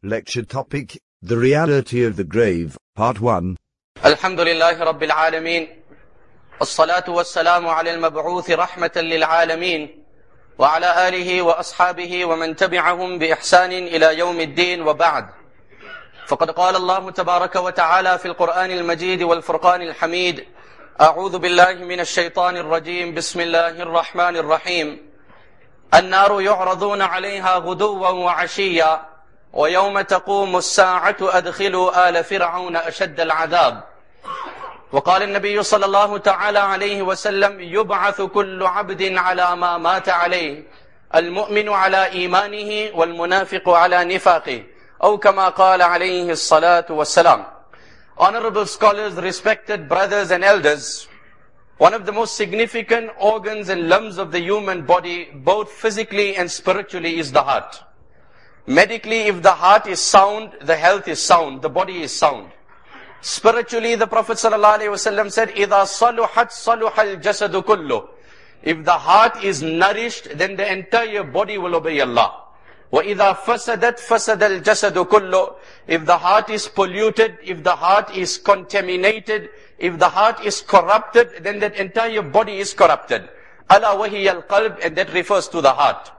Lecture topic, The Reality of the Grave, Part 1. Alhamdulillahi Rabbil Alameen. As-salatu was-salamu ala al-mab'uth rahmatan lil-alameen. Wa ala alihi wa ashabihi wa man tabi'ahum bi ihsanin ila yawmiddin wa ba'd. فقد قال الله تبارك وتعالى في القرآن المجيد والفرقان الحميد: أعوذ بالله من الشيطان الرجيم. بسم الله الرحمن الرحيم. النار يعرضون عليها غدوا وعشيا ويوم تقوم الساعة أدخلوا آل فرعون أشد العذاب. وقال النبي صلى الله تعالى عليه وسلم: يبعث كل عبد على ما مات عليه، المؤمن على إيمانه والمنافق على نفاقه، أو كما قال عليه الصلاة والسلام. Honorable scholars, respected brothers and elders, one of the most significant organs and limbs of the human body, both physically and spiritually, is the heart. Medically, if the heart is sound, the health is sound, the body is sound. Spiritually, the Prophet ﷺ said, إِذَا صَلُحَتْ صَلُحَ الْجَسَدُ كُلُّهُ. If the heart is nourished, then the entire body will obey Allah. وَإِذَا فَسَدَتْ فَسَدَ الْجَسَدُ كُلُّهُ. If the heart is polluted, if the heart is contaminated, if the heart is corrupted, then that entire body is corrupted. أَلَا وَهِيَ الْقَلْبِ. And that refers to the heart.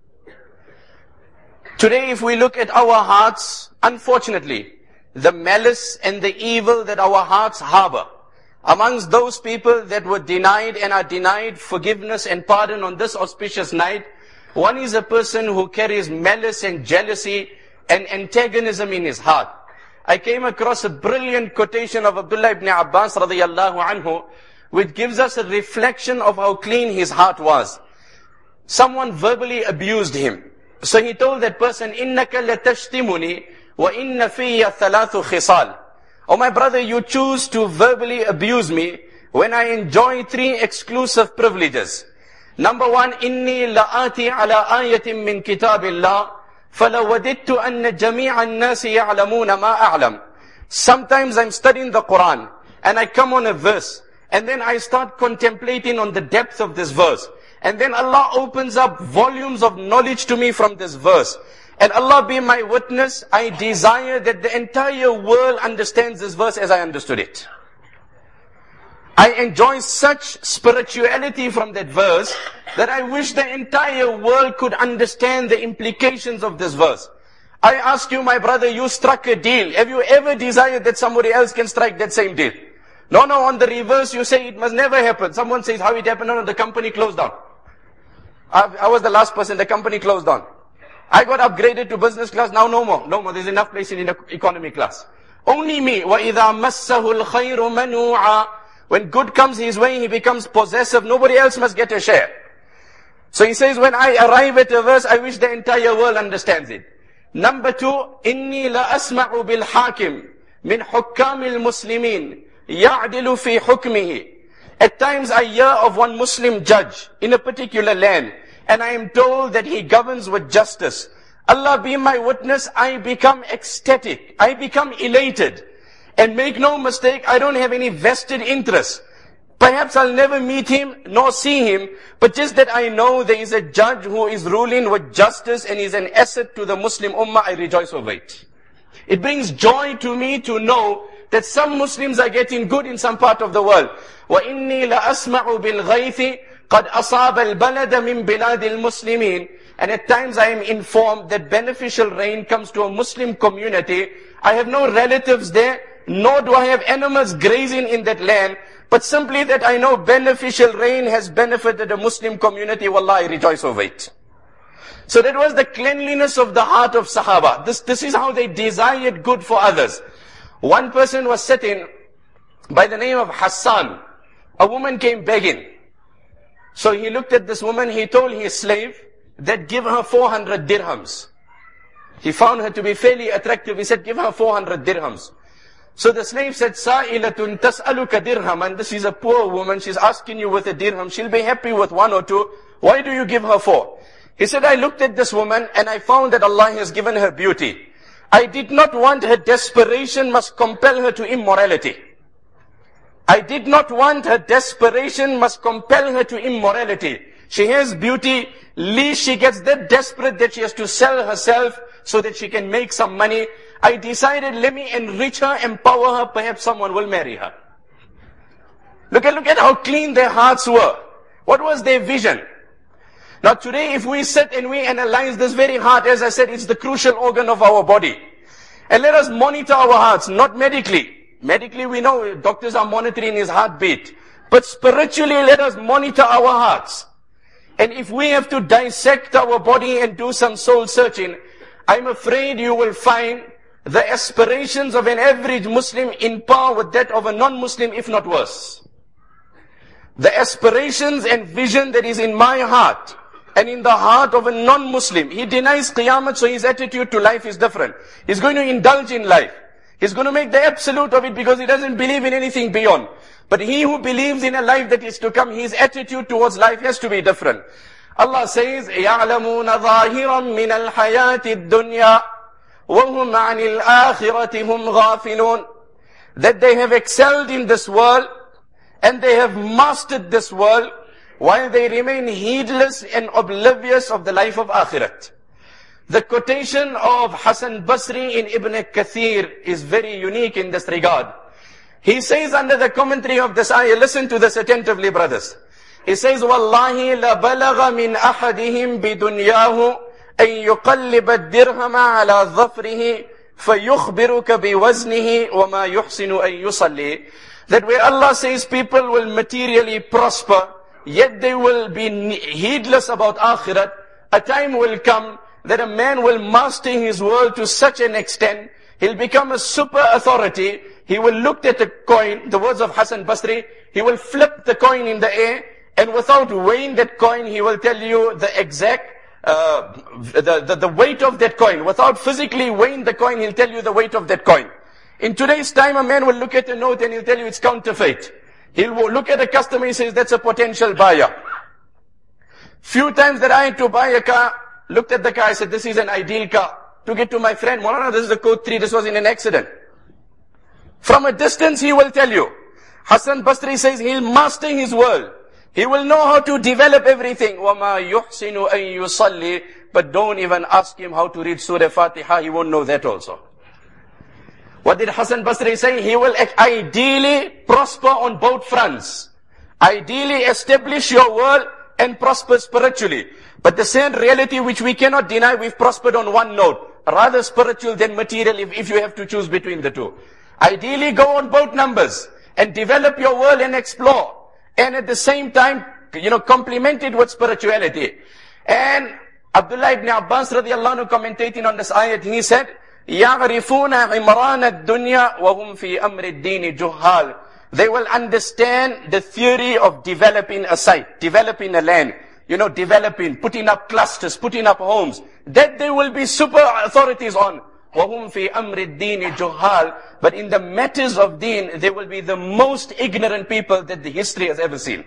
Today, if we look at our hearts, unfortunately, the malice and the evil that our hearts harbor, amongst those people that were denied and are denied forgiveness and pardon on this auspicious night, one is a person who carries malice and jealousy and antagonism in his heart. I came across a brilliant quotation of Abdullah ibn Abbas radiyallahu anhu, which gives us a reflection of how clean his heart was. Someone verbally abused him. So he told that person, إِنَّكَ لَتَشْتِمُنِي وَإِنَّ فِيَّ ثَلَاثُ خِصَالٍ. Oh my brother, you choose to verbally abuse me when I enjoy 3 exclusive privileges. Number 1, إِنِّي لَآتِي عَلَىٰ آيَةٍ مِّن كِتَابِ اللَّهِ فَلَوَدِدْتُ أَنَّ جَمِيعَ النَّاسِ يَعْلَمُونَ مَا أَعْلَمُ. Sometimes I'm studying the Quran and I come on a verse and then I start contemplating on the depth of this verse. And then Allah opens up volumes of knowledge to me from this verse. And Allah be my witness, I desire that the entire world understands this verse as I understood it. I enjoy such spirituality from that verse that I wish the entire world could understand the implications of this verse. I ask you, my brother, you struck a deal. Have you ever desired that somebody else can strike that same deal? No, on the reverse you say it must never happen. Someone says, how it happened? No, the company closed down. I was the last person, the company closed down. I got upgraded to business class, now no more, there's enough place in the economy class. Only me. وَإِذَا مَسَّهُ الْخَيْرُ مَنُوعًا. When good comes his way, he becomes possessive, nobody else must get a share. So he says, when I arrive at a verse, I wish the entire world understands it. Number 2, إِنِّي لَأَسْمَعُ بِالْحَاكِمِ مِنْ حُكَّامِ الْمُسْلِمِينَ يَعْدِلُ فِي حُكْمِهِ. At times I hear of one Muslim judge in a particular land, and I am told that he governs with justice. Allah be my witness, I become ecstatic, I become elated. And make no mistake, I don't have any vested interest. Perhaps I'll never meet him, nor see him, but just that I know there is a judge who is ruling with justice and is an asset to the Muslim Ummah, I rejoice over it. It brings joy to me to know that some Muslims are getting good in some part of the world. وَإِنِّي لَأَسْمَعُ بِالْغَيْثِ قَدْ أَصَابَ الْبَلَدَ مِنْ بِلَادِ الْمُسْلِمِينَ. And at times I am informed that beneficial rain comes to a Muslim community. I have no relatives there, nor do I have animals grazing in that land, but simply that I know beneficial rain has benefited a Muslim community. Wallah, I rejoice over it. So that was the cleanliness of the heart of Sahaba. This is how they desired good for others. One person was sitting by the name of Hassan. A woman came begging. So he looked at this woman, he told his slave that give her 400 dirhams. He found her to be fairly attractive. He said, give her 400 dirhams. So the slave said, Sa'ilatun tas'aluka dirhaman. This is a poor woman. She's asking you with a dirham. She'll be happy with 1 or 2. Why do you give her 4? He said, I looked at this woman and I found that Allah has given her beauty. I did not want her desperation must compel her to immorality. I did not want her desperation must compel her to immorality. She has beauty, least she gets that desperate that she has to sell herself so that she can make some money. I decided, let me enrich her, empower her, perhaps someone will marry her. Look at how clean their hearts were. What was their vision? Now today, if we sit and we analyze this very heart, as I said, it's the crucial organ of our body. And let us monitor our hearts, not medically. Medically, we know doctors are monitoring his heartbeat. But spiritually, let us monitor our hearts. And if we have to dissect our body and do some soul searching, I'm afraid you will find the aspirations of an average Muslim in par with that of a non-Muslim, if not worse. The aspirations and vision that is in my heart and in the heart of a non-Muslim, he denies Qiyamah, so his attitude to life is different. He's going to indulge in life. He's going to make the absolute of it because he doesn't believe in anything beyond. But he who believes in a life that is to come, his attitude towards life has to be different. Allah says, يَعْلَمُونَ ظَاهِرًا مِنَ الْحَيَاةِ الدُّنْيَا وَهُمْ عَنِ الْآخِرَةِ هُمْ غَافِلُونَ. That they have excelled in this world, and they have mastered this world, while they remain heedless and oblivious of the life of Akhirat. The quotation of Hassan Basri in Ibn Kathir is very unique in this regard. He says under the commentary of this ayah, listen to this attentively, brothers. He says, وَاللَّهِ لَبَلَغَ مِنْ أَحَدِهِمْ بِدُنْيَاهُ أَنْ يُقَلِّبَ الدِّرْهَمَ عَلَى ظَفْرِهِ فَيُخْبِرُكَ بِوَزْنِهِ وَمَا يُحْسِنُ أَنْ يُصَلِّي. That where Allah says people will materially prosper, yet they will be heedless about Akhirat, a time will come that a man will master his world to such an extent, he'll become a super authority. He will look at a coin, the words of Hassan Basri, he will flip the coin in the air, and without weighing that coin, he will tell you the exact, the weight of that coin. Without physically weighing the coin, he'll tell you the weight of that coin. In today's time, a man will look at a note and he'll tell you it's counterfeit. He'll look at a customer, he says, that's a potential buyer. Few times that I had to buy a car, looked at the car, I said, this is an ideal car. Took it to my friend, Maulana, this is the code 3, this was in an accident. From a distance, he will tell you. Hassan Basri says, he'll master his world. He will know how to develop everything. وَمَا يُحْسِنُ أَن يُصَلِّي. But don't even ask him how to read Surah Fatiha, he won't know that also. What did Hassan Basri say? He will ideally prosper on both fronts. Ideally establish your world and prosper spiritually. But the same reality which we cannot deny, we've prospered on one note. Rather spiritual than material if you have to choose between the two. Ideally go on both numbers and develop your world and explore. And at the same time, complement it with spirituality. And Abdullah ibn Abbas radiallahu anhu commentating on this ayat, he said, يَعْرِفُونَ عِمْرَانَ الدُّنْيَا وَهُمْ فِي أَمْرِ الدِّينِ جُهَّالٍ. They will understand the theory of developing a site, developing a land, developing, putting up clusters, putting up homes. That they will be super authorities on. وَهُمْ فِي أَمْرِ الدِّينِ جُهَّالٍ. But in the matters of deen, they will be the most ignorant people that the history has ever seen.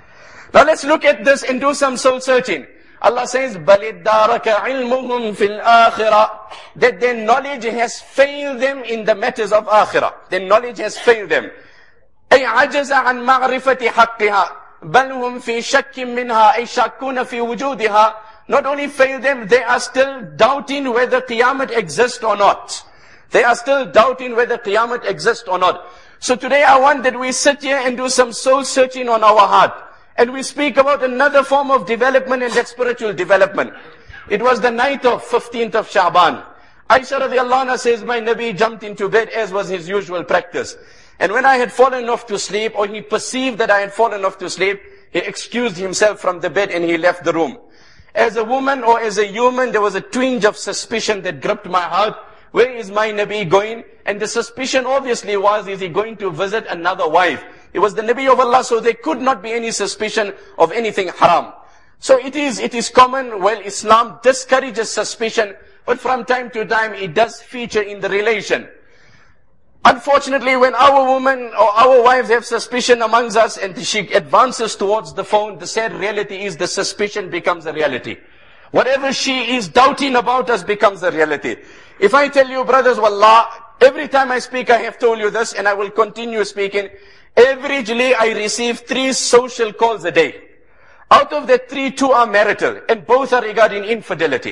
Now let's look at this and do some soul searching. Allah says, بَلِ الدَّارَكَ عِلْمُهُمْ فِي الْآخِرَةِ. That their knowledge has failed them in the matters of akhirah. Their knowledge has failed them. أي عجز عن معرفة حقها بل هم في شك منها أي شاكون في وجودها. Not only failed them, they are still doubting whether Qiyamah exists or not. They are still doubting whether Qiyamah exists or not. So today I want that we sit here and do some soul searching on our heart. And we speak about another form of development, and that spiritual development. It was the night of 15th of Sha'ban. Aisha radiallahu anha says, my Nabi jumped into bed as was his usual practice. And when I had fallen off to sleep, or he perceived that I had fallen off to sleep, he excused himself from the bed and he left the room. As a woman or as a human, there was a twinge of suspicion that gripped my heart. Where is my Nabi going? And the suspicion obviously was, is he going to visit another wife? It was the Nabi of Allah, so there could not be any suspicion of anything haram. So it is common, well, Islam discourages suspicion, but from time to time it does feature in the relation. Unfortunately, when our women or our wives have suspicion amongst us and she advances towards the phone, the sad reality is the suspicion becomes a reality. Whatever she is doubting about us becomes a reality. If I tell you, brothers, wallah, every time I speak, I have told you this, and I will continue speaking. Averagely, I receive 3 social calls a day. Out of the 3, 2 are marital, and both are regarding infidelity.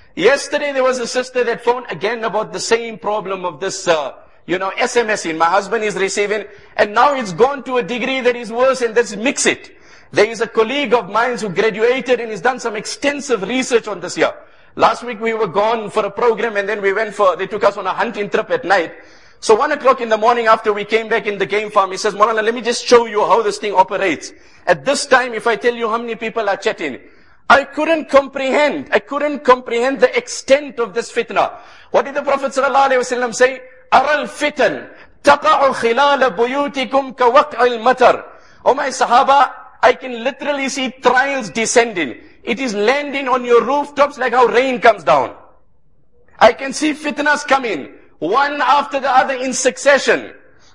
Yesterday there was a sister that phoned again about the same problem of this, SMSing. My husband is receiving, and now it's gone to a degree that is worse, and let's mix it. There is a colleague of mine who graduated and has done some extensive research on this here. Last week we were gone for a program, and then they took us on a hunting trip at night. So 1 o'clock in the morning after we came back in the game farm, he says, Maulana, let me just show you how this thing operates. At this time, if I tell you how many people are chatting, I couldn't comprehend the extent of this fitna. What did the Prophet ﷺ say? Aral fitan, taqa'u khilala buyutikum ka waq'il matar. Oh my Sahaba, I can literally see trials descending. It is landing on your rooftops like how rain comes down. I can see fitnas coming, one after the other in succession.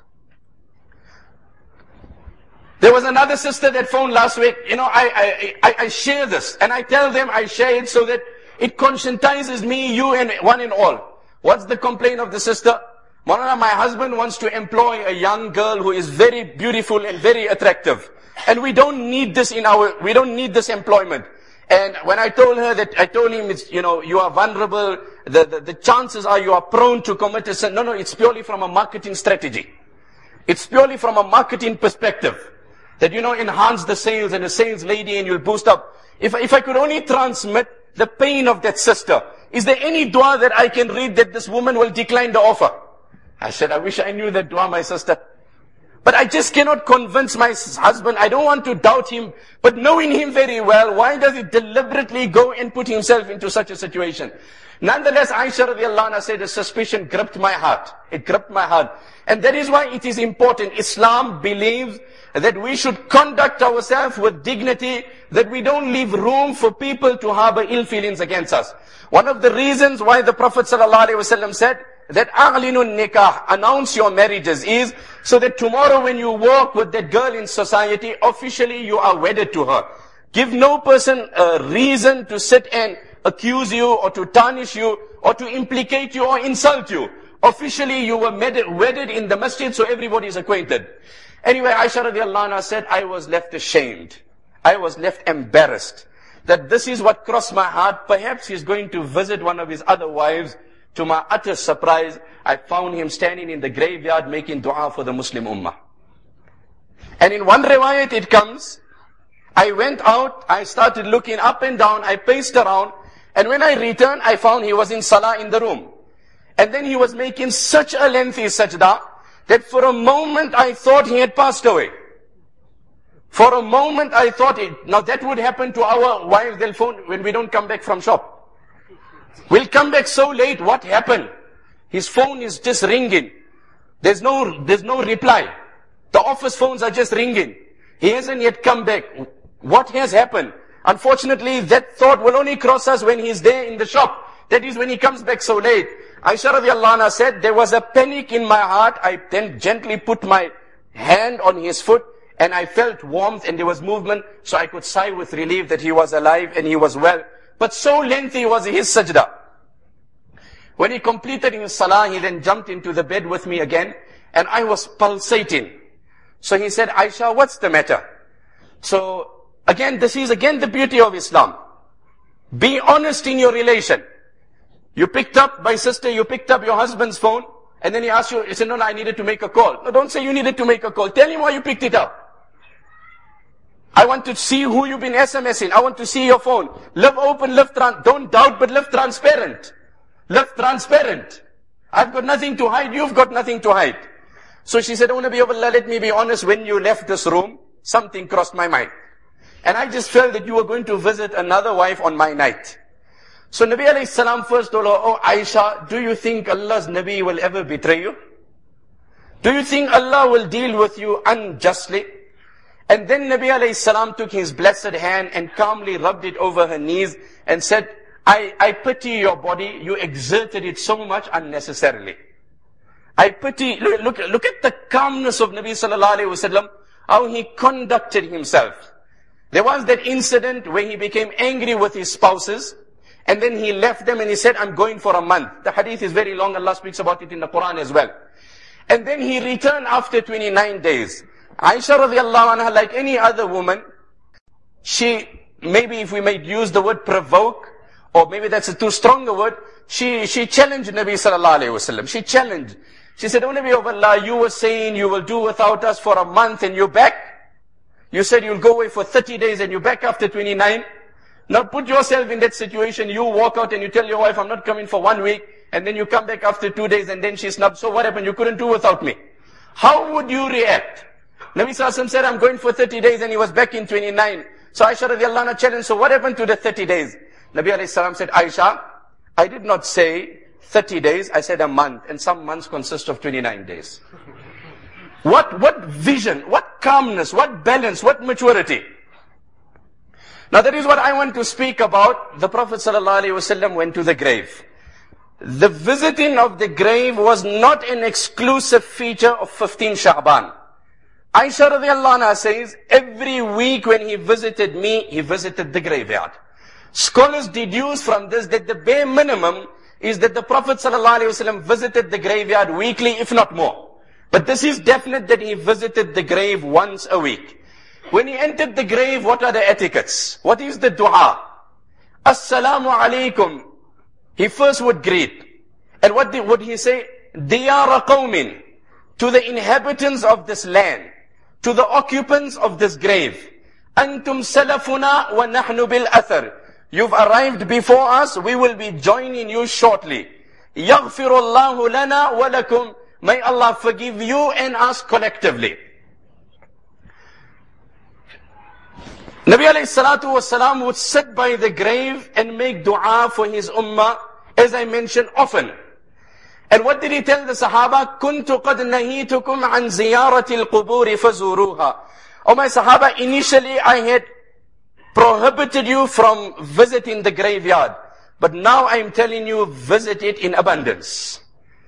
There was another sister that phoned last week. I share this, and I tell them I share it so that it conscientizes me, you, and one and all. What's the complaint of the sister? Maulana, my husband wants to employ a young girl who is very beautiful and very attractive. And we don't need this employment. And when I told him, you are vulnerable, the chances are you are prone to commit a sin. No, it's purely from a marketing strategy. It's purely from a marketing perspective. That, enhance the sales and a sales lady and you'll boost up. If I could only transmit the pain of that sister, is there any dua that I can read that this woman will decline the offer? I said, I wish I knew that dua, my sister. But I just cannot convince my husband. I don't want to doubt him. But knowing him very well, why does he deliberately go and put himself into such a situation? Nonetheless, Aisha radiallahu anha said, the suspicion gripped my heart. It gripped my heart. And that is why it is important. Islam believes that we should conduct ourselves with dignity, that we don't leave room for people to harbor ill feelings against us. One of the reasons why the Prophet ﷺ said that a'linun nikah, announce your marriages, is so that tomorrow when you walk with that girl in society, officially you are wedded to her. Give no person a reason to sit and accuse you or to tarnish you or to implicate you or insult you. Officially you were wedded in the masjid, so everybody is acquainted. Anyway, Aisha radiallahu anha said, I was left ashamed. I was left embarrassed. That this is what crossed my heart. Perhaps he's going to visit one of his other wives. To my utter surprise, I found him standing in the graveyard making dua for the Muslim Ummah. And in one riwayat it comes, I went out, I started looking up and down, I paced around, and when I returned, I found he was in salah in the room. And then he was making such a lengthy sajda, that for a moment I thought he had passed away. For a moment I thought now that would happen to our wives, they'll phone when we don't come back from shop. We'll come back so late, what happened? His phone is just ringing. There's no reply. The office phones are just ringing. He hasn't yet come back. What has happened? Unfortunately, that thought will only cross us when he's there in the shop. That is when he comes back so late. Aisha radiallahu anha said, there was a panic in my heart. I then gently put my hand on his foot and I felt warmth and there was movement. So I could sigh with relief that he was alive and he was well. But so lengthy was his sajda. When he completed his salah, he then jumped into the bed with me again and I was pulsating. So he said, Aisha, what's the matter? So again, this is again the beauty of Islam. Be honest in your relation. You picked up, my sister, you picked up your husband's phone, and then he asked you, he said, no, I needed to make a call. No, don't say you needed to make a call. Tell him why you picked it up. I want to see who you've been SMSing. I want to see your phone. Live open, don't doubt, but live transparent. Live transparent. I've got nothing to hide, you've got nothing to hide. So she said, oh Nabi of Allah, let me be honest, when you left this room, something crossed my mind. And I just felt that you were going to visit another wife on my night. So Nabi alayhi salam first told her, oh Aisha, do you think Allah's Nabi will ever betray you? Do you think Allah will deal with you unjustly? And then Nabi alayhi salam took his blessed hand and calmly rubbed it over her knees and said, I pity your body, you exerted it so much unnecessarily. I pity, look at the calmness of Nabi sallallahu alayhi wasallam, how he conducted himself. There was that incident where he became angry with his spouses, and then he left them and he said, I'm going for a month. The hadith is very long, Allah speaks about it in the Quran as well. And then he returned after 29 days. Aisha radiallahu anha, like any other woman, she, maybe if we might use the word provoke, or maybe that's a too strong a word, she challenged Nabi sallallahu alayhi wasallam. She challenged. She said, "O Nabi of Allah, you were saying you will do without us for a month and you're back. You said you'll go away for 30 days and you're back after 29. Now put yourself in that situation. You walk out and you tell your wife, I'm not coming for 1 week. And then you come back after 2 days and then she snubbed. So what happened? You couldn't do without me. How would you react?" Nabi sallallahu alayhi wasallam said, "I'm going for 30 days," and he was back in 29. So Aisha radiallahu anha challenged, "So what happened to the 30 days? Nabi alayhi salam said, "Aisha, I did not say 30 days, I said a month, and some months consist of 29 days. What vision, what calmness, what balance, what maturity. Now that is what I want to speak about. The Prophet ﷺ went to the grave. The visiting of the grave was not an exclusive feature of 15 Sha'ban. Aisha radiallahu anha says, every week when he visited me, he visited the graveyard. Scholars deduce from this that the bare minimum is that the Prophet ﷺ visited the graveyard weekly, if not more. But this is definite that he visited the grave once a week. When he entered the grave, what are the etiquettes? What is the dua? Assalamu alaikum. He first would greet. And what would he say? Diyara qawmin. To the inhabitants of this land. To the occupants of this grave. Antum salafuna wa nahnu bil athar. You've arrived before us, we will be joining you shortly. Yaghfirullahu lana wa lakum. May Allah forgive you and us collectively. Nabi alayhi salatu wasalam would sit by the grave and make dua for his ummah, as I mentioned often. And what did he tell the Sahaba? Kuntu qad nahitukum an ziyarati al-quburi fazuruha. Oh my Sahaba, initially I had prohibited you from visiting the graveyard. But now I am telling you, visit it in abundance.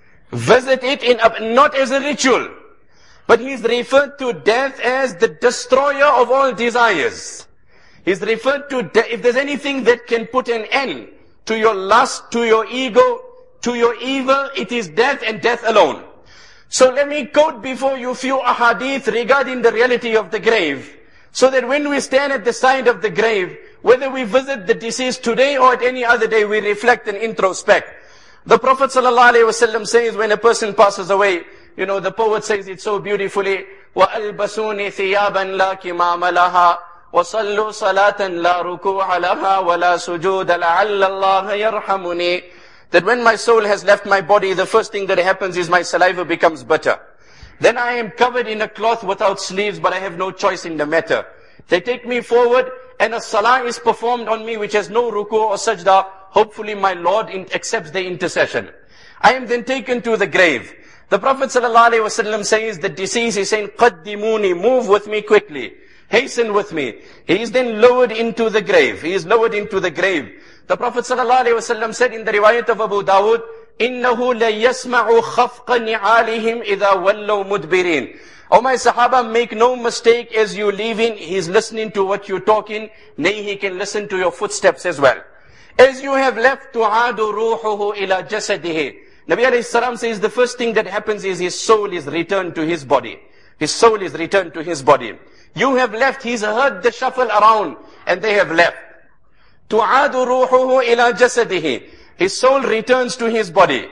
Visit it not as a ritual. But he's referred to death as the destroyer of all desires. He's referred to death. If there's anything that can put an end to your lust, to your ego, to your evil, it is death and death alone. So let me quote before you few ahadith regarding the reality of the grave. So that when we stand at the side of the grave, whether we visit the deceased today or at any other day, we reflect and introspect. The Prophet ﷺ says when a person passes away, the poet says it so beautifully, وَأَلْبَسُونِ ثِيَابًا لَا كِمَامَ لَهَا وَصَلُّوا صَلَاةً لَا رُكُوعَ لَهَا وَلَا سُجُودَ لَعَلَّ اللَّهَ يَرْحَمُنِي. That when my soul has left my body, the first thing that happens is my saliva becomes bitter. Then I am covered in a cloth without sleeves, but I have no choice in the matter. They take me forward, and a salah is performed on me which has no ruku or sajda. Hopefully my Lord accepts the intercession. I am then taken to the grave. The Prophet ﷺ says, the deceased is saying, قَدِّمُونِ, move with me quickly. Hasten with me. He is then lowered into the grave. He is lowered into the grave. The Prophet ﷺ said in the riwayat of Abu Dawud, إِنَّهُ لَيَسْمَعُ خَفْقَ نِعَالِهِمْ إِذَا وَلَّوْ مُدْبِرِينَ. Oh my Sahaba, make no mistake as you leaving, he's listening to what you're talking. Nay, he can listen to your footsteps as well. As you have left, تُعَادُ رُوحُهُ إِلَى جَسَدِهِ. Nabi alayhi salam says the first thing that happens is his soul is returned to his body. His soul is returned to his body. You have left, he's heard the shuffle around, and they have left. تُعَادُ رُوحُهُ إِلَى جَسَدِهِ. His soul returns to his body.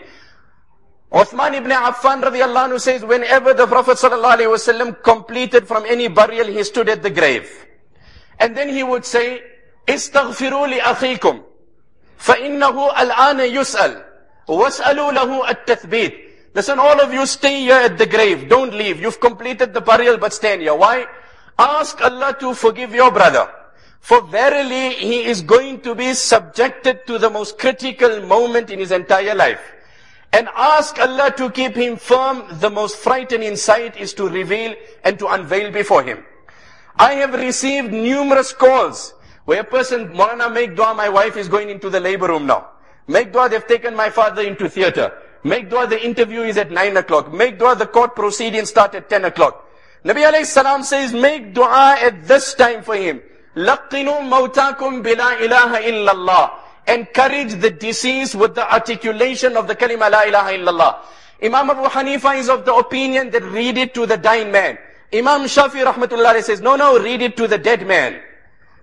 Uthman ibn Affan radiallahu anhu says, whenever the Prophet ﷺ completed from any burial, he stood at the grave. And then he would say, استغفروا لأخيكم فإنه الآن يسأل واسألوا له التثبيت. Listen, all of you stay here at the grave. Don't leave. You've completed the burial, but stand here. Why? Ask Allah to forgive your brother. For verily, he is going to be subjected to the most critical moment in his entire life. And ask Allah to keep him firm. The most frightening sight is to reveal and to unveil before him. I have received numerous calls where a person, Maulana, make dua, my wife is going into the labor room now. Make dua, they've taken my father into theater. Make dua, the interview is at 9 o'clock. Make dua, the court proceedings start at 10 o'clock. Nabi alayhi salam says, make dua at this time for him. لَقِّنُوا مَوْتَاكُمْ بِلَا إِلَهَ إِلَّا اللَّهِ. Encourage the deceased with the articulation of the kalima la ilaha illallah. Imam Abu Hanifa is of the opinion that read it to the dying man. Imam Shafi rahmatullah says, no, read it to the dead man.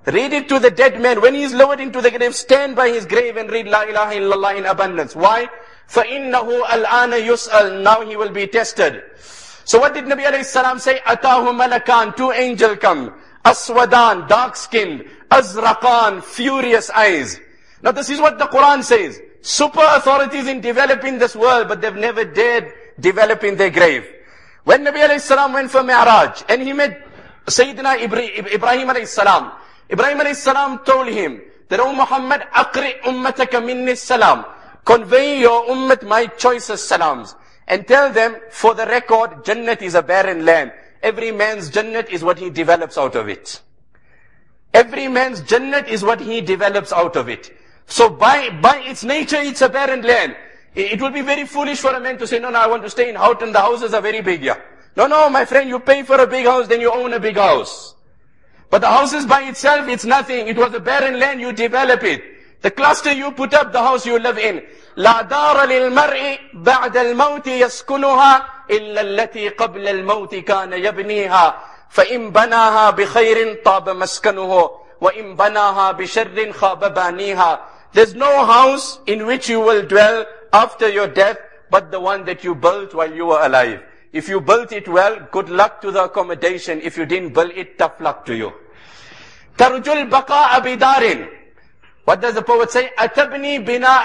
Read it to the dead man. When he's lowered into the grave, stand by his grave and read La ilaha illallah in abundance. Why? فَإِنَّهُ الْآنَ يُسْأَلْ. Now he will be tested. So what did Nabi alayhi salam say? أَتَاهُ مَلَكَانِ. Two angels come. Aswadan, dark-skinned. Azraqan, furious eyes. Now this is what the Quran says. Super authorities in developing this world, but they've never dared develop in their grave. When Nabi alayhi salam went for Mi'raj, and he met Sayyidina Ibrahim alayhi salam, Ibrahim alayhi salam told him that, O Muhammad, aqri ummataka minni salam. Convey your ummat my choicest salams. And tell them, for the record, Jannat is a barren land. Every man's Jannat is what he develops out of it. Every man's Jannat is what he develops out of it. So by its nature, it's a barren land. It will be very foolish for a man to say, no, I want to stay in Houghton. The houses are very big here. No, my friend, you pay for a big house, then you own a big house. But the houses by itself, it's nothing. It was a barren land, you develop it. The cluster you put up, the house you live in. لا دار للمرء بعد الموت يسكنها إلا التي قبل الموت كان يبنيها فإن بناها بخير طاب مسكنه وإن بناها بشر خاب بانيها. There's no house in which you will dwell after your death but the one that you built while you were alive. If you built it well, good luck to the accommodation. If you didn't build it, tough luck to you. ترجو البقاء بدار. What does the poet say? أتبني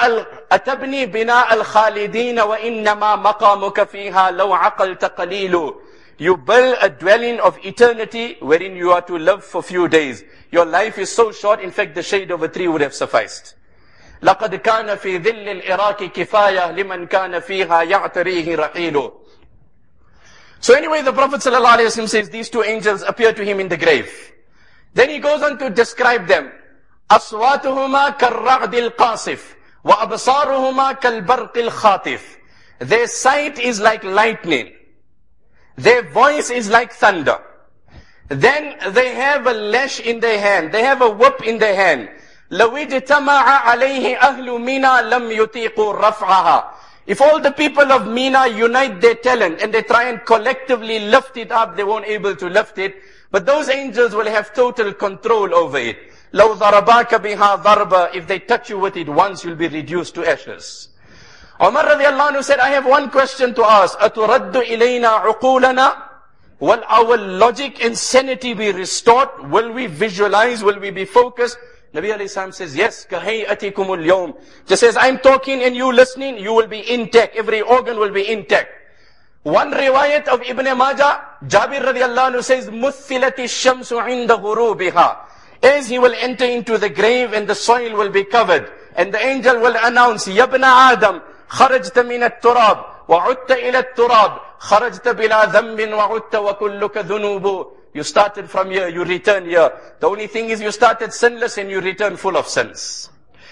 بناء الخالدين وإنما مقامك فيها لو عقلت قليل. You build a dwelling of eternity wherein you are to live for few days. Your life is so short, in fact the shade of a tree would have sufficed. لقد كان في ظل العراق كفاية لمن كان فيها يعتريه رحيل. So anyway, the Prophet ﷺ says these two angels appear to him in the grave. Then he goes on to describe them. أصواتهما كالرعد القاصف وأبصارهما كالبرق الخاطف. Their sight is like lightning. Their voice is like thunder. Then they have a lash in their hand. They have a whip in their hand. لو اجتمع عليه أهل منى لم يطيقوا رفعها. If all the people of Mina unite their talent and they try and collectively lift it up, they won't be able to lift it. But those angels will have total control over it. لو ضرباك بها ضربا. If they touch you with it once, you'll be reduced to ashes. Umar radiallahu anhu said, I have one question to ask. أترد إلينا عقولنا? Will our logic and sanity be restored? Will we visualize? Will we be focused? Nabi alayhi salam says, yes, كَهَيْئَتِكُمُ الْيَوْمِ. Just as I'm talking and you listening, you will be intact. Every organ will be intact. One riwayat of Ibn Majah, Jabir radiallahu anhu says, مُثِّلَتِ الشَّمْسُ عِنْدَ غُرُوبِهَا. As he will enter into the grave and the soil will be covered. And the angel will announce, يَا ابْنَ آدَمْ خَرَجْتَ مِنَ التُّرَابِ وَعُدْتَ إِلَى التُّرَابِ خَرَجْتَ بِلَا ذَنْبٍ وَعُدْتَ وَكُلُّكَ ذُنُوبُ. You started from here, you return here. The only thing is you started sinless and you return full of sins.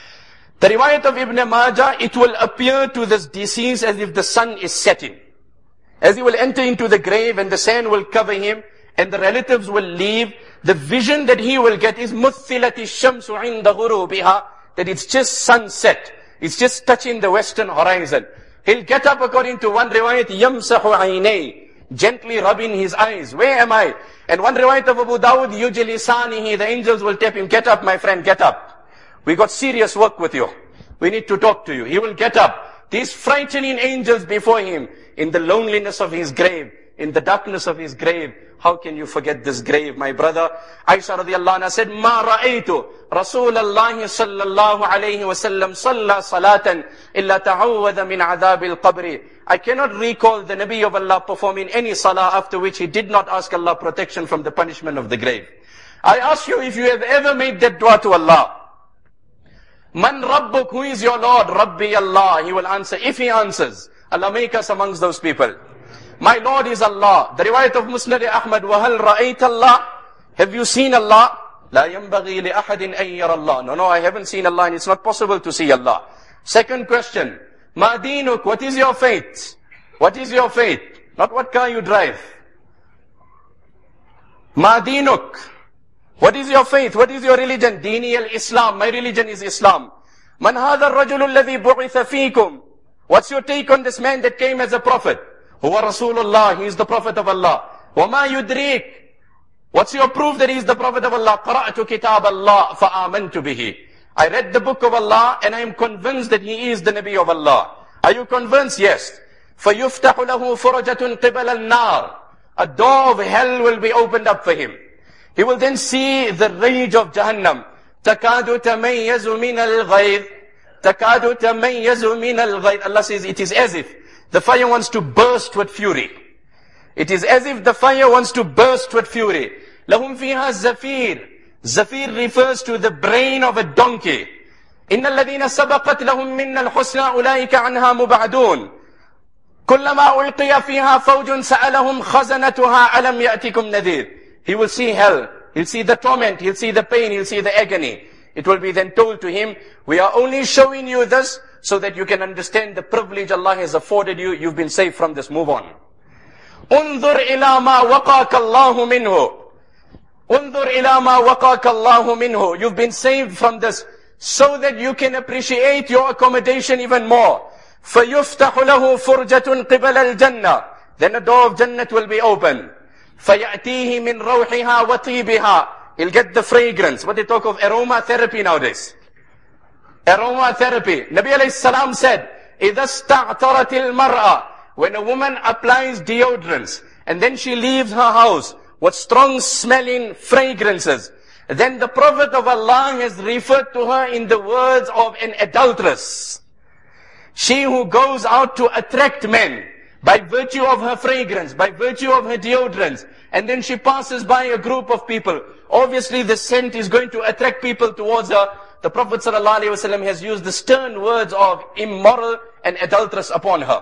The riwayat of Ibn Majah, it will appear to this deceased as if the sun is setting. As he will enter into the grave and the sand will cover him and the relatives will leave, the vision that he will get is مُثِّلَتِ الشَّمْسُ عِنْدَ غُرُوبِهَا. That it's just sunset. It's just touching the western horizon. He'll get up according to one riwayat, يَمْسَحُ عَيْنَيْهِ. Gently rubbing his eyes. Where am I? And one riwayat of Abu Dawud, يُجْلِسَانِهِ. The angels will tap him, get up my friend, get up. We got serious work with you. We need to talk to you. He will get up. These frightening angels before him, in the loneliness of his grave, in the darkness of his grave. How can you forget this grave, my brother? Aisha radiallahu anha said, مَا رَأَيْتُ رَسُولَ اللَّهِ صَلَّى اللَّهُ عَلَيْهِ وَسَلَّمْ صَلَّى صَلَاةً إِلَّا تَعَوَّذَ مِنْ عَذَابِ الْقَبْرِ. I cannot recall the Nabi of Allah performing any salah after which he did not ask Allah protection from the punishment of the grave. I ask you if you have ever made that dua to Allah. Man Rabbuk, who is your Lord? Rabbi Allah. He will answer. If he answers, Allah make us amongst those people. My Lord is Allah. The riwayat of Musnad Ahmad, وَهَلْ رَأَيْتَ اللَّهِ. Have you seen Allah? لَا يَنْبَغِي لِأَحَدٍ أَن يَرَ اللَّهِ. No, I haven't seen Allah and it's not possible to see Allah. Second question, مَا دِينُكَ. What is your faith? What is your faith? Not what car you drive. مَا دِينُكَ. What is your faith? What is your religion? Dini al-Islam. My religion is Islam. مَنْ هَذَا الرَّجُلُ الَّذِي بُعِثَ فِيكُمْ. What's your take on this man that came as a prophet? هو رسول الله. He is the Prophet of Allah. وَمَا يُدْرِيكَ. What's your proof that he is the Prophet of Allah? قَرَأْتُ كِتَابَ اللَّهِ فَآمَنْتُ بِهِ. I read the book of Allah and I am convinced that he is the Nabi of Allah. Are you convinced? Yes. فَيُفْتَحُ لَهُ فُرَجَةٌ قِبَلَ النَّارِ. A door of hell will be opened up for him. He will then see the rage of Jahannam. تَكَادُ تَمَيَّزُ مِنَ الْغَيْظِ. تَكَادُ تَمَيَّزُ مِنَ الْغَيْظِ. Allah says it is as if the fire wants to burst with fury. It is as if the fire wants to burst with fury. لَهُمْ فِيهَا زَفِيرٌ. Zafir refers to the brain of a donkey. إِنَّ الَّذِينَ سَبَقَتْ لَهُمْ مِنَّ الْحُسْنَى أُولَٰئِكَ عَنْهَا مُبْعَدُونَ. كُلَّمَا أُلْقِيَ فِيهَا فَوْجٌ سَأَلَهُمْ خَزَنَتُهَا أَلَمْ يَأْتِكُمْ نَذِيرٌ. He will see hell. He'll see the torment. He'll see the pain. He'll see the agony. It will be then told to him, we are only showing you this so that you can understand the privilege Allah has afforded you. You've been saved from this. Move on. انظر إلى ما وقاك الله منه. انظر إلى ما وقاك الله منه. You've been saved from this so that you can appreciate your accommodation even more. فَيُفْتَحُ لَهُ فُرْجَةٌ قِبَلَ الْجَنَّةِ. Then a door of Jannat will be open. فَيَأْتِيهِ مِنْ رَوْحِهَا وَطِيبِهَا. He'll get the fragrance. What they talk of aromatherapy nowadays. Aromatherapy. Nabi alayhi salam said, إِذَا اسْتَعْتَرَتِ الْمَرْأَةِ. When a woman applies deodorants and then she leaves her house with strong smelling fragrances, then the Prophet of Allah has referred to her in the words of an adulteress. She who goes out to attract men by virtue of her fragrance, by virtue of her deodorants, and then she passes by a group of people. Obviously the scent is going to attract people towards her. The Prophet ﷺ has used the stern words of immoral and adulteress upon her.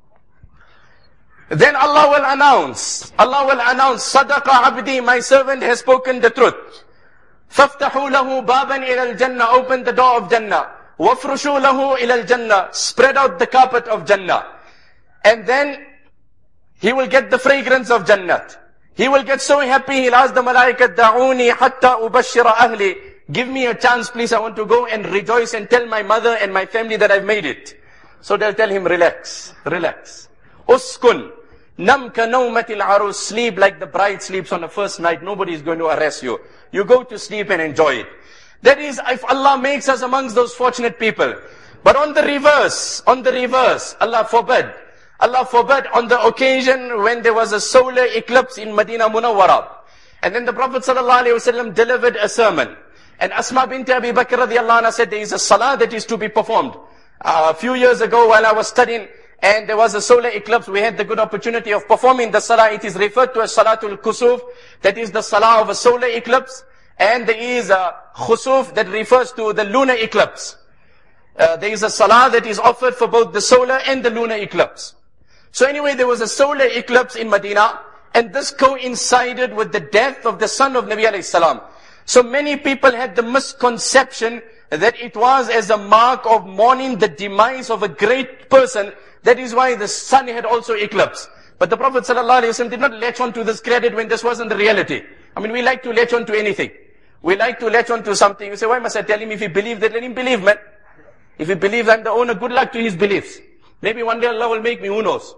Then Allah will announce, Sadaqa abdi, my servant has spoken the truth. فَافْتَحُوا لَهُ بَابًا إِلَى الْجَنَّةِ. Open the door of Jannah. وَافْرُشُوا لَهُ إِلَى الْجَنَّةِ. Spread out the carpet of Jannah. And then he will get the fragrance of Jannat. He will get so happy, he'll ask the Malaika, دَعُونِي حَتَّى أُبَشِّرَ أَهْلِ. Give me a chance please, I want to go and rejoice and tell my mother and my family that I've made it. So they'll tell him, relax, relax. Uskun. Nam ka nawmatil arus. Sleep like the bride sleeps on the first night. Nobody is going to arrest you. You go to sleep and enjoy it. That is, if Allah makes us amongst those fortunate people. But on the reverse, Allah forbid on the occasion when there was a solar eclipse in Medina Munawwara. And then the Prophet ﷺ delivered a sermon. And Asma bint Abi Bakr radiallahu anha said, there is a salah that is to be performed. A few years ago while I was studying, and there was a solar eclipse, we had the good opportunity of performing the salah. It is referred to as Salatul Kusuf. That is the salah of a solar eclipse. And there is a Khusuf that refers to the lunar eclipse. There is a salah that is offered for both the solar and the lunar eclipse. So anyway, there was a solar eclipse in Medina, and this coincided with the death of the son of Nabi alayhi salam. So many people had the misconception that it was as a mark of mourning the demise of a great person. That is why the sun had also eclipsed. But the Prophet ﷺ did not latch on to this credit when this wasn't the reality. I mean, we like to latch on to anything. We like to latch on to something. We say, why must I tell him? If he believes that, let him believe, man. If he believes I'm the owner, good luck to his beliefs. Maybe one day Allah will make me, who knows?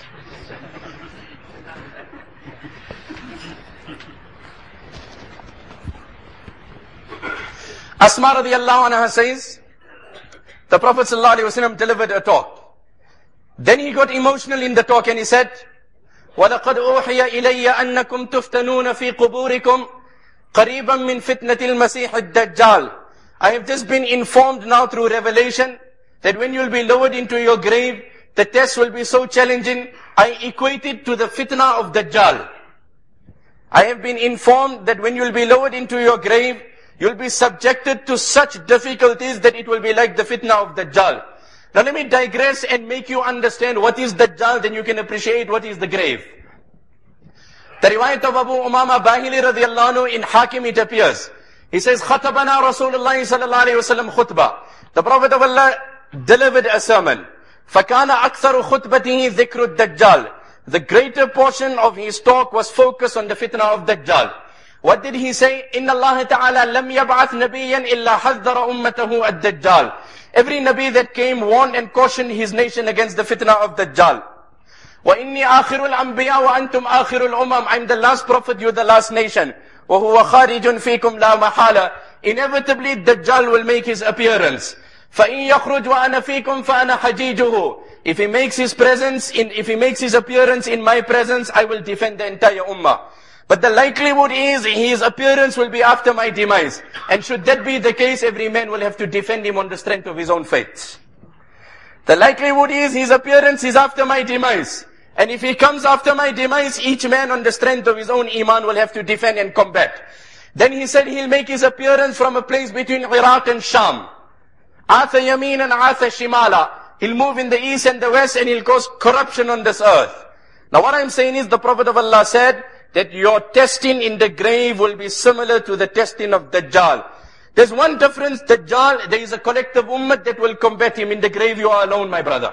Asma radiallahu anha says, the Prophet ﷺ delivered a talk. Then he got emotional in the talk and he said, وَلَقَدْ أُوحِيَ إِلَيَّ أَنَّكُمْ تُفْتَنُونَ فِي قُبُورِكُمْ قَرِيبًا مِّن فِتْنَةِ الْمَسِيحِ الدَّجَّالِ. I have just been informed now through revelation that when you'll be lowered into your grave, the test will be so challenging. I equate it to the fitna of Dajjal. I have been informed that when you'll be lowered into your grave, you'll be subjected to such difficulties that it will be like the fitna of Dajjal. Now let me digress and make you understand what is Dajjal, then you can appreciate what is the grave. The riwayat of Abu Umama Bahili radiallahu anhu in Hakim it appears. He says, Khatabana Rasulullah sallallahu alayhi wa sallam khutbah. The Prophet of Allah delivered a sermon. فَكَانَ أَكْثَرُ خُطْبَتِهِ ذِكْرُ الدَّجَّالِ. The greater portion of his talk was focused on the fitna of Dajjal. What did he say? إِنَّ اللَّهَ تَعَالَى لَمْ يَبْعَثْ نَبِيًّا إِلَّا حَذَّرَ أُمَّتَهُ الدَّجَّالِ. Every Nabi that came warned and cautioned his nation against the fitna of Dajjal. وَإِنِّي آخِرُ الْأَنْبِيَاءِ وَأَنْتُمْ آخِرُ الْأُمَمِ. I'm the last prophet, you're the last nation. وَهُوَ خَارِجٌ فِيكُمْ لَا مَحَالَةً. Inevitably, Dajjal will make his appearance. فَإِنْ يَخْرُجْ وَأَنَا فِيكُمْ فَأَنَا حَجِيجُهُ. If he makes his appearance in my presence, I will defend the entire ummah. But the likelihood is his appearance will be after my demise. And should that be the case, every man will have to defend him on the strength of his own faith. The likelihood is his appearance is after my demise. And if he comes after my demise, each man on the strength of his own iman will have to defend and combat. Then he said he'll make his appearance from a place between Iraq and Sham. Atha Yameen and Atha Shimala. He'll move in the east and the west and he'll cause corruption on this earth. Now what I'm saying is the Prophet of Allah said that your testing in the grave will be similar to the testing of Dajjal. There's one difference, Dajjal, there is a collective ummah that will combat him. In the grave you are alone, my brother.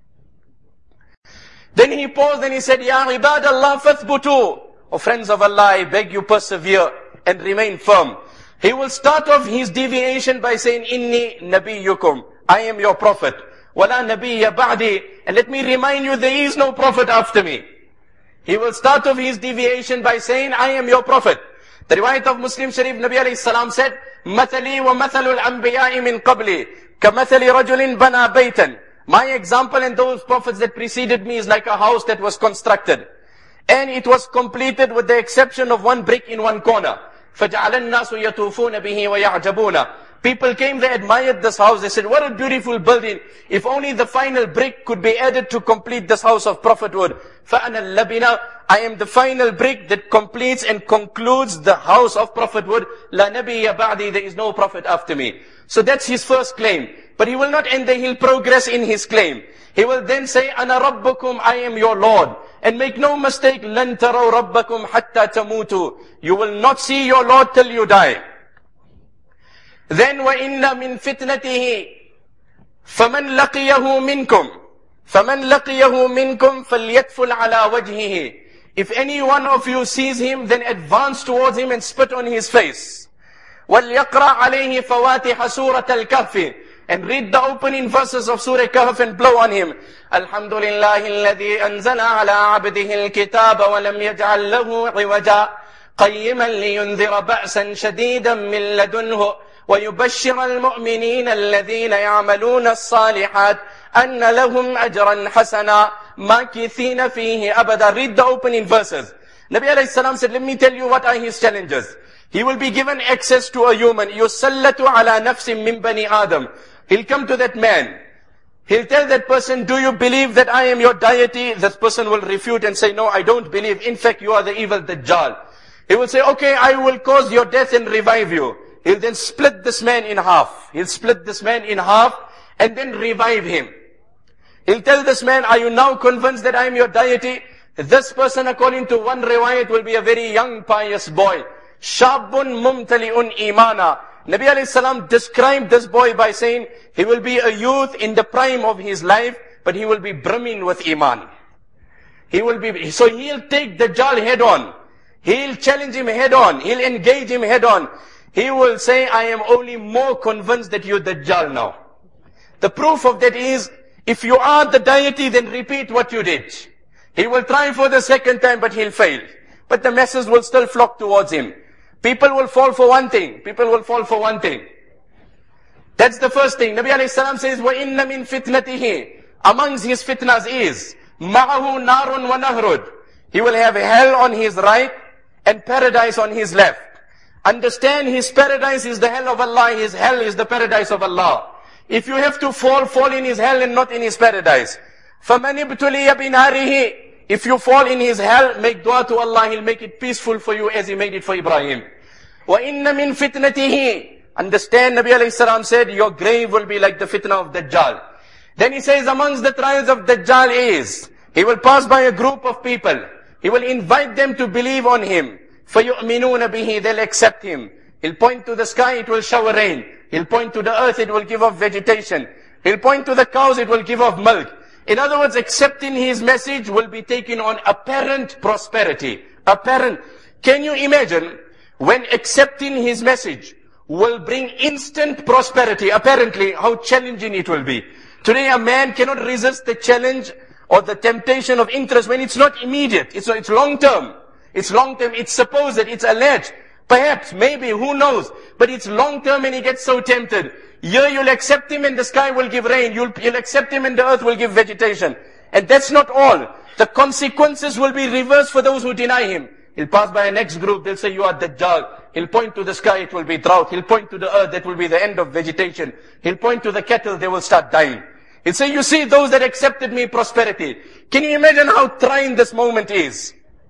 Then he paused and he said, Ya ibadallah fathbutu. O friends of Allah, I beg you persevere and remain firm. He will start off his deviation by saying, Inni nabiyyukum. I am your prophet. Wala nabiyya ba'di. And let me remind you, there is no prophet after me. He will start off his deviation by saying, I am your prophet. The riwayat of Muslim Sharif, Nabi alayhi salam said, مَثَلِي وَمَثَلُ الْأَنْبِيَاءِ مِنْ قَبْلِ كَمَثَلِ رَجُلٍ بَنَى بَيْتًا. My example and those prophets that preceded me is like a house that was constructed. And it was completed with the exception of one brick in one corner. فَجَعَلَ النَّاسُ يَتُوفُونَ بِهِ وَيَعْجَبُونَ. People came, they admired this house. They said, what a beautiful building. If only the final brick could be added to complete this house of prophethood. فَأَنَا اللَّبِنَا. I am the final brick that completes and concludes the house of prophethood. لَا نَبِيَّ بَعْدِي. There is no prophet after me. So that's his first claim. But he will not end there, he'll progress in his claim. He will then say, أَنَا رَبُّكُمْ. I am your Lord. And make no mistake, لَن تَرَوْا رَبَّكُمْ حَتَّى تَمُوتُوا. You will not see your Lord till you die. Then وَإِنَّ مِن فِتْنَتِهِ فَمَنْ لَقِيَهُ مِنْكُمْ فَلْيَتْفُلْ عَلَى وَجْهِهِ. If any one of you sees him, then advance towards him and spit on his face. وَلْيَقْرَأْ عَلَيْهِ فَوَاتِحَ سُورَةَ الْكَهْفِ. And read the opening verses of Surah Kahf and blow on him. الحمد لله الذي أنزل على عبده الكتاب ولم يجعل له عوجا قيما لينذر بأسا شديدا من لدنه ويبشر المؤمنين الذين يعملون الصالحات أن لهم أجرا حسنا ماكثين فيه أبدا. Read the opening verses. Nabi alayhi salam said, let me tell you what are his challenges. He will be given access to a human. يُسَلَّتُ عَلَى نَفْسٍ مِّن بَنِي آدَمٍ. He'll come to that man. He'll tell that person, do you believe that I am your deity? This person will refute and say, no, I don't believe. In fact, you are the evil Dajjal. He will say, okay, I will cause your death and revive you. He'll then split this man in half. He'll split this man in half and then revive him. He'll tell this man, are you now convinced that I am your deity? This person, according to one riwayat, will be a very young pious boy. Shabun mumtali'un imana. Nabi alayhi salam described this boy by saying, he will be a youth in the prime of his life, but he will be brimming with iman. So he'll take Dajjal head on. He'll challenge him head on. He'll engage him head on. He will say, I am only more convinced that you're Dajjal now. The proof of that is, if you are the deity, then repeat what you did. He will try for the second time, but he'll fail. But the masses will still flock towards him. People will fall for one thing. People will fall for one thing. That's the first thing. Nabi alayhi salam says, وَإِنَّ مِن فِتْنَتِهِ. Amongst his fitnas is, مَعَهُ نَارٌ وَنَهْرٌ. He will have hell on his right and paradise on his left. Understand, his paradise is the hell of Allah, his hell is the paradise of Allah. If you have to fall in his hell and not in his paradise. فَمَنِ ابْتُلِيَ بِنَارِهِ. If you fall in his hell, make dua to Allah, he'll make it peaceful for you as he made it for Ibrahim. وَإِنَّ مِن فِتْنَتِهِ. Understand, Nabi alayhi salam said, your grave will be like the fitna of Dajjal. Then he says, amongst the trials of Dajjal is, he will pass by a group of people. He will invite them to believe on him. فَيُؤْمِنُونَ بِهِ. They'll accept him. He'll point to the sky, it will shower rain. He'll point to the earth, it will give off vegetation. He'll point to the cows, it will give off milk. In other words, accepting his message will be taken on apparent prosperity. Apparent. Can you imagine when accepting his message will bring instant prosperity? Apparently, how challenging it will be. Today a man cannot resist the challenge or the temptation of interest when it's not immediate, it's long term. It's long term, it's supposed, it's alleged. Perhaps, maybe, who knows? But it's long term and he gets so tempted. Here you'll accept him and the sky will give rain. You'll accept him and the earth will give vegetation. And that's not all. The consequences will be reversed for those who deny him. He'll pass by a next group, they'll say, you are Dajjal. He'll point to the sky, it will be drought. He'll point to the earth, that will be the end of vegetation. He'll point to the cattle, they will start dying. He'll say, you see those that accepted me prosperity. Can you imagine how trying this moment is?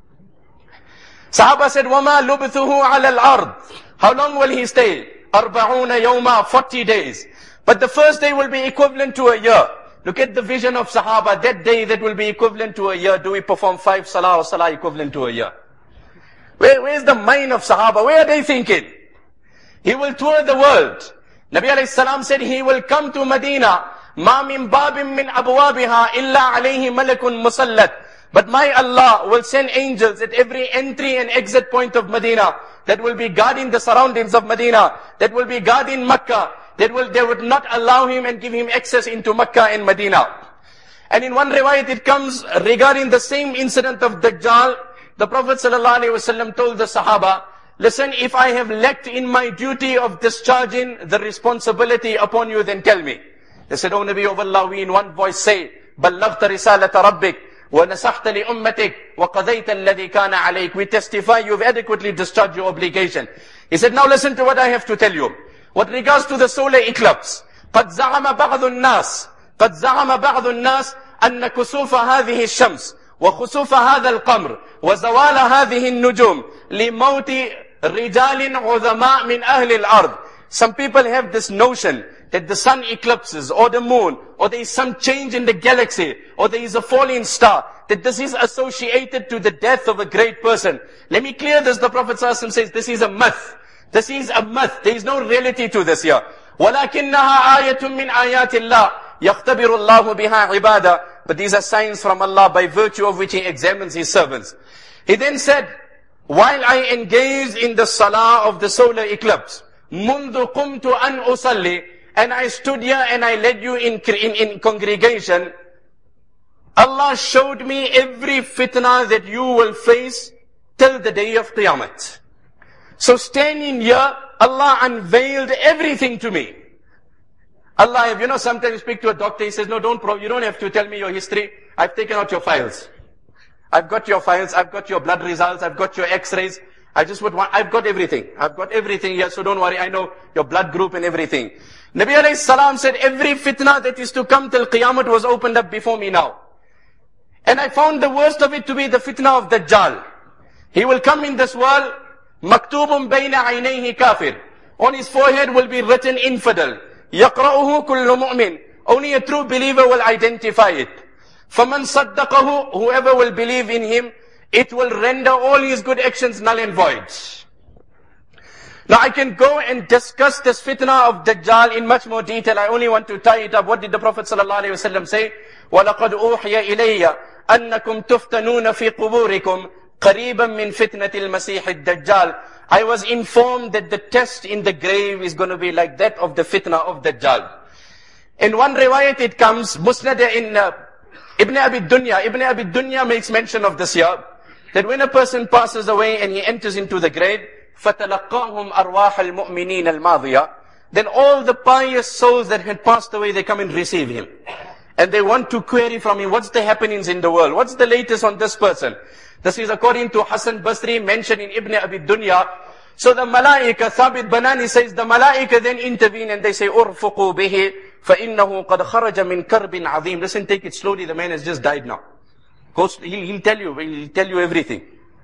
Sahaba said, وَمَا لُبْثُهُ عَلَى الْأَرْضِ. How long will he stay? 40 يَوْمًا, 40 days. But the first day will be equivalent to a year. Look at the vision of Sahaba. That day that will be equivalent to a year. Do we perform 5 salah or salah equivalent to a year? Where's the mind of Sahaba? Where are they thinking? He will tour the world. Nabi alayhi salam said he will come to Medina. مَا مِن بَابٍ مِّنْ أَبْوَابِهَا إِلَّا عَلَيْهِ مَلَكٌ مُسَلَّتٌ. But my Allah will send angels at every entry and exit point of Medina that will be guarding the surroundings of Medina, that will be guarding Makkah, they would not allow him and give him access into Makkah and Medina. And in one riwayat it comes regarding the same incident of Dajjal, the Prophet ﷺ told the Sahaba, listen, if I have lacked in my duty of discharging the responsibility upon you, then tell me. They said, O Nabi of Allah, we in one voice say, بَلَّغْتَ رِسَالَةَ رَبِّكَ وَنَصَحْتَ لِأُمَّتِكَ وَقَضَيْتَ الَّذِي كَانَ عَلَيْكَ. We testify you've adequately discharged your obligation. He said, now listen to what I have to tell you. With regards to the solar eclipse, قَدْ زَعَمَ بَعْضُ النَّاسِ أَنَّ كُسُوفَ هَذِهِ الشَّمْسِ وَخُسُوفَ هَذَا الْقَمْرِ وَزَوَالَ هَذِهِ النُّجُومِ لِمَوْتِ رِجَالٍ عُظَمَاء مِنْ أَهْلِ الْأَرْضِ. Some people have this notion that the sun eclipses, or the moon, or there is some change in the galaxy, or there is a falling star, that this is associated to the death of a great person. Let me clear this. The Prophet ﷺ says this is a myth. This is a myth. There is no reality to this here. وَلَكِنَّهَا آيَةٌ مِّنْ آيَاتِ اللَّهِ يَخْتَبِرُ اللَّهُ بِهَا عِبَادًا. But these are signs from Allah by virtue of which He examines His servants. He then said, while I engaged in the salah of the solar eclipse, مُنْذُ قُمْتُ أَنْ أُصَلِّ, and I stood here and I led you in congregation, Allah showed me every fitna that you will face till the day of Qiyamah. So standing here, Allah unveiled everything to me. Allah, sometimes you speak to a doctor, he says, no, you don't have to tell me your history. I've taken out your files. I've got your files, I've got your blood results, I've got your x-rays. I've got everything. I've got everything here, so don't worry, I know your blood group and everything. Nabi alayhi salam said, every fitna that is to come till Qiyamah was opened up before me now. And I found the worst of it to be the fitna of Dajjal. He will come in this world, maktubun bayna aynayhi kafir. On his forehead will be written infidel. Yaqra'uhu kullu mu'min. Only a true believer will identify it. فَمَنْ صَدَّقَهُ, whoever will believe in him, it will render all his good actions null and void. Now I can go and discuss this fitna of Dajjal in much more detail. I only want to tie it up. What did the Prophet ﷺ say? وَلَقَدْ أُوحِيَ إِلَيَّ أَنَّكُمْ تُفْتَنُونَ فِي قُبُورِكُمْ قَرِيبًا مِّن فِتْنَةِ الْمَسِيحِ الدَّجَّالِ. I was informed that the test in the grave is going to be like that of the fitna of Dajjal. In one riwayat it comes, Musnad in Ibn Abi Dunya. Ibn Abi Dunya makes mention of this here, that when a person passes away and he enters into the grave, فَتَلَقَّاهُمْ أَرْوَاحَ الْمُؤْمِنِينَ الْمَاضِيَةِ, then all the pious souls that had passed away, they come and receive him. And they want to query from him, what's the happenings in the world? What's the latest on this person? This is according to Hassan Basri, mentioned in Ibn Abi Dunya. So the Malaika, Thabit Banani says, the Malaika then intervene and they say, أُرْفُقُوا بِهِ فَإِنَّهُ قَدْ خَرَجَ مِنْ كَرْبٍ عَظِيمٍ. Listen, take it slowly, the man has just died now. He'll tell you everything.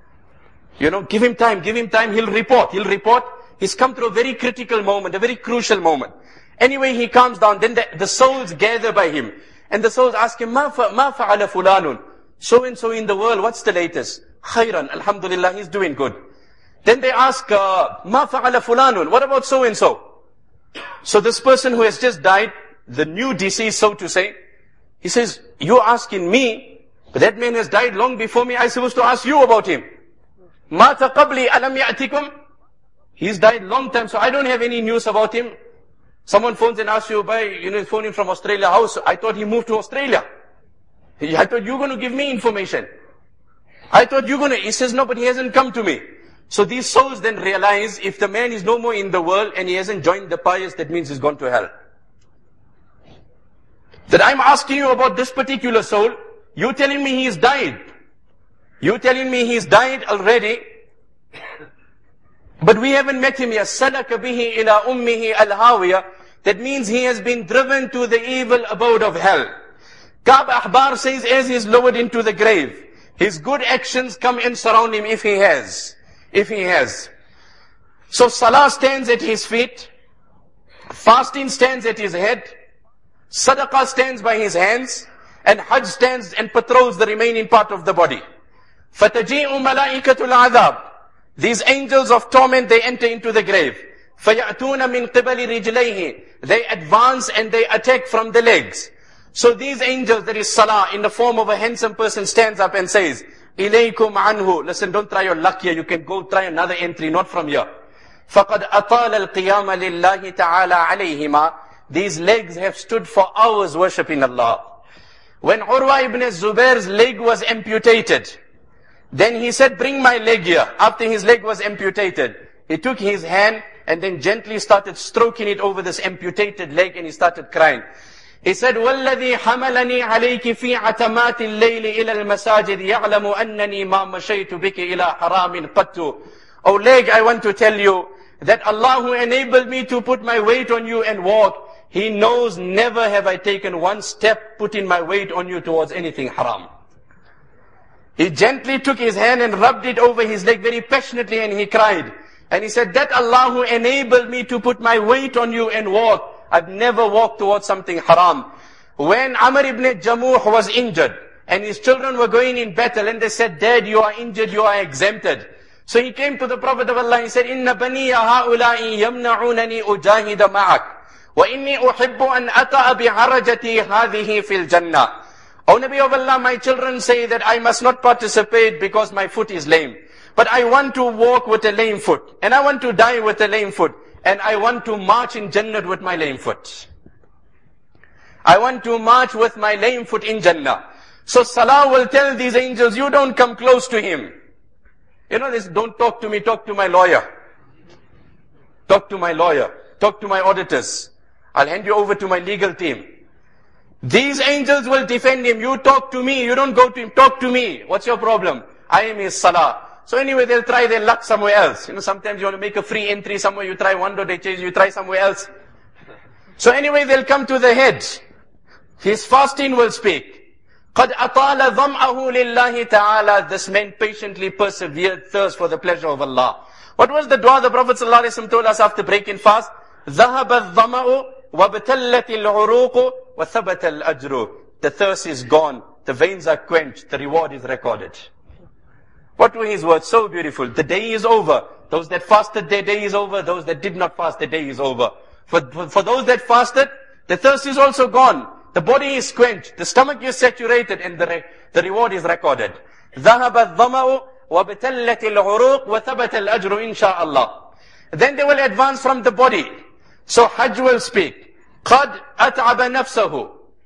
Give him time, he'll report. He's come through a very critical moment, a very crucial moment. Anyway, he calms down, then the souls gather by him. And the souls ask him, مَا فَعَلَ فُلَانٌ, so-and-so in the world, what's the latest? خَيْرًا, alhamdulillah, he's doing good. Then they ask, مَا فَعَلَ فُلَانٌ, what about so-and-so? So this person who has just died, the new deceased, so to say, he says, you're asking me, but that man has died long before me, I'm supposed to ask you about him. مَاتَ قَبْلِي أَلَمْ يَأْتِكُمْ, he's died long time, so I don't have any news about him. Someone phones and asks you, phone him from Australia, how? I thought he moved to Australia. I thought you were going to give me information. I thought you're going to, he says, no, but he hasn't come to me. So these souls then realize, if the man is no more in the world and he hasn't joined the pious, that means he's gone to hell. That I'm asking you about this particular soul, you telling me he's died. You telling me he's died already, but we haven't met him yet. Salaka bihi ila ummihi al-hawiya. That means he has been driven to the evil abode of hell. Ka'b Ahbar says, as he is lowered into the grave, his good actions come and surround him if he has. If he has. So salah stands at his feet, fasting stands at his head, sadaqah stands by his hands, and hajj stands and patrols the remaining part of the body. فَتَجِيءُ مَلَائِكَةُ الْعَذَابِ. These angels of torment, they enter into the grave. فَيَأْتُونَ مِنْ قِبَلِ رِجْلَيْهِ. They advance and they attack from the legs. So these angels, there is salah in the form of a handsome person, stands up and says, إِلَيْكُمْ عَنْهُ. Listen, don't try your luck here. You can go try another entry, not from here. فَقَدْ أَطَالَ الْقِيَامَ لِلَّهِ تَعَالَى عَلَيْهِمَا. These legs have stood for hours worshipping Allah. When Urwa ibn Zubair's leg was amputated, then he said, bring my leg here. After his leg was amputated, he took his hand and then gently started stroking it over this amputated leg, and he started crying. He said, وَالَّذِي حَمَلَنِي عَلَيْكِ فِي عَتَمَاتِ اللَّيْلِ إِلَى الْمَسَاجِدِ يَعْلَمُ أَنَّنِي مَا مَشَيْتُ بِكِ إِلَى حَرَامٍ قَدْتُ. O leg, I want to tell you that Allah who enabled me to put my weight on you and walk, He knows never have I taken one step putting my weight on you towards anything haram. He gently took his hand and rubbed it over his leg very passionately, and he cried. And he said, that Allah who enabled me to put my weight on you and walk, I've never walked towards something haram. When Amr ibn Jamuh was injured, and his children were going in battle, and they said, Dad, you are injured, you are exempted. So he came to the Prophet of Allah, he said, Inna baniya ha'ula'i yamna'unani ujahida ma'ak. Wa inni uhibbu an ata'a bi'arajati hadhihi fil jannah. O Nabi of Allah, my children say that I must not participate because my foot is lame. But I want to walk with a lame foot. And I want to die with a lame foot. And I want to march in Jannah with my lame foot. I want to march with my lame foot in Jannah. So Salah will tell these angels, you don't come close to him. You know this, don't talk to me, talk to my lawyer. Talk to my lawyer. Talk to my auditors. I'll hand you over to my legal team. These angels will defend him. You talk to me, you don't go to him, talk to me. What's your problem? I am his Salah. So anyway, they'll try their luck somewhere else. You know, sometimes you want to make a free entry somewhere, you try one door, they change, you try somewhere else. So anyway, they'll come to the head. His fasting will speak. قَدْ أَطَالَ ظَمْأَهُ لِلَّهِ تَعَالَى. This man patiently persevered, thirst for the pleasure of Allah. What was the dua the Prophet ﷺ told us after breaking fast? ذَهَبَ الظَّمَأُ وَبْتَلَّتِ الْعُرُوقُ وَثَبَتَ الْأَجْرُ. The thirst is gone, the veins are quenched, the reward is recorded. What were his words? So beautiful. The day is over. Those that fasted, their day is over. Those that did not fast, their day is over. For those that fasted, the thirst is also gone. The body is quenched. The stomach is saturated, and the reward is recorded. ذَهَبَ الظَّمَأُ وَبْتَلَّتِ الْعُرُوقُ وَثَبَتَ الْأَجْرُ إِنشَاءَ. Then they will advance from the body. So Hajj will speak. قَدْ أَتْعَبَ نَفْسَهُ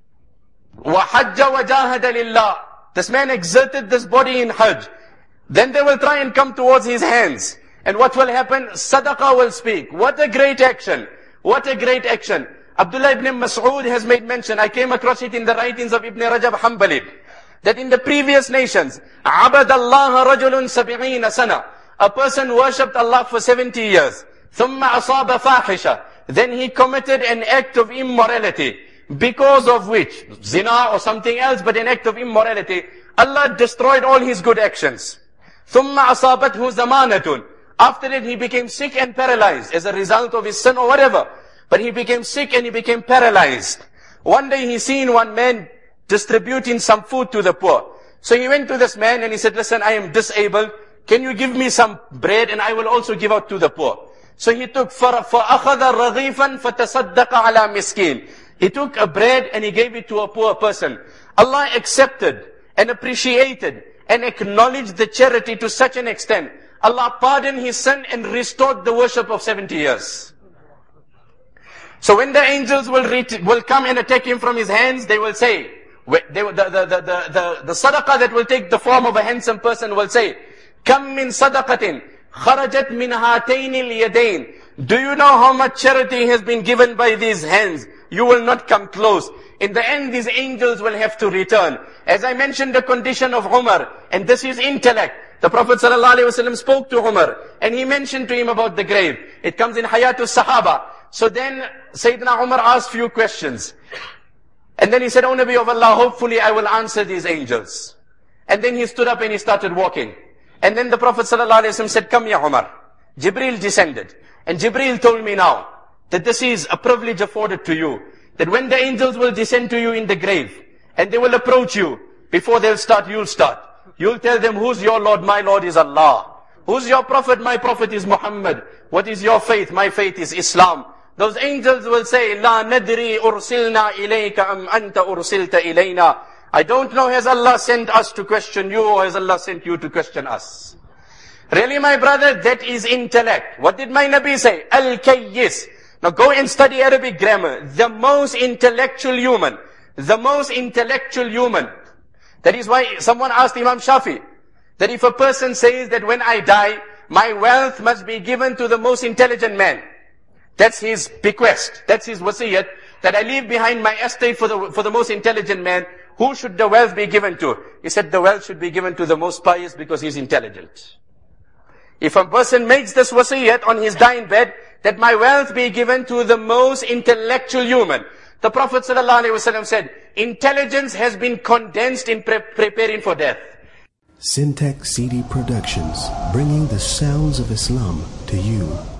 وَحَجَّ وَجَاهَدَ لِلَّهِ. This man exerted this body in Hajj. Then they will try and come towards his hands. And what will happen? Sadaqah will speak. What a great action. What a great action. Abdullah ibn Mas'ud has made mention, I came across it in the writings of Ibn Rajab Hanbali, that in the previous nations, عَبَدَ اللَّهَ رَجُلٌ سَبِعِينَ سَنَةً. A person worshipped Allah for 70 years. ثُمَّ أَصَابَ فَاحِشَةً. Then he committed an act of immorality, because of which, zina or something else, but an act of immorality, Allah destroyed all his good actions. ثُمَّ أَصَابَتْهُ زَمَانَةٌ. After that he became sick and paralyzed as a result of his sin or whatever. But he became sick and he became paralyzed. One day he seen one man distributing some food to the poor. So he went to this man and he said, listen, I am disabled. Can you give me some bread and I will also give out to the poor? So he took, فَأَخَذَ رَغِيفًا فَتَصَدَّقَ عَلَى مِسْكِينٍ. He took a bread and he gave it to a poor person. Allah accepted and appreciated and acknowledged the charity to such an extent. Allah pardoned his sin and restored the worship of 70 years. So when the angels will come and attack him from his hands, they will say, The sadaqah that will take the form of a handsome person will say, Kam min sadaqatin kharajat min hatayn al-yadayn. Do you know how much charity has been given by these hands? You will not come close. In the end, these angels will have to return. As I mentioned the condition of Umar, and this is intellect. The Prophet ﷺ spoke to Umar, and he mentioned to him about the grave. It comes in Hayatul Sahaba. So then, Sayyidina Umar asked few questions. And then he said, O Nabi of Allah, hopefully I will answer these angels. And then he stood up and he started walking. And then the Prophet ﷺ said, Come ya Umar. Jibreel descended. And Jibreel told me now, that this is a privilege afforded to you. That when the angels will descend to you in the grave, and they will approach you, before they'll start, you'll start. You'll tell them, who's your Lord? My Lord is Allah. Who's your Prophet? My Prophet is Muhammad. What is your faith? My faith is Islam. Those angels will say, La nadri ursilna ilayka am anta ursilta ilayna. I don't know, has Allah sent us to question you, or has Allah sent you to question us? Really, my brother, that is intellect. What did my Nabi say? Al-Kayyis. Now go and study Arabic grammar. The most intellectual human. The most intellectual human. That is why someone asked Imam Shafi, that if a person says that when I die, my wealth must be given to the most intelligent man. That's his bequest. That's his wasiyat. That I leave behind my estate for the most intelligent man. Who should the wealth be given to? He said the wealth should be given to the most pious because he's intelligent. If a person makes this wasiyat on his dying bed, that my wealth be given to the most intellectual human. The Prophet ﷺ said, intelligence has been condensed in preparing for death. Syntax CD Productions, bringing the sounds of Islam to you.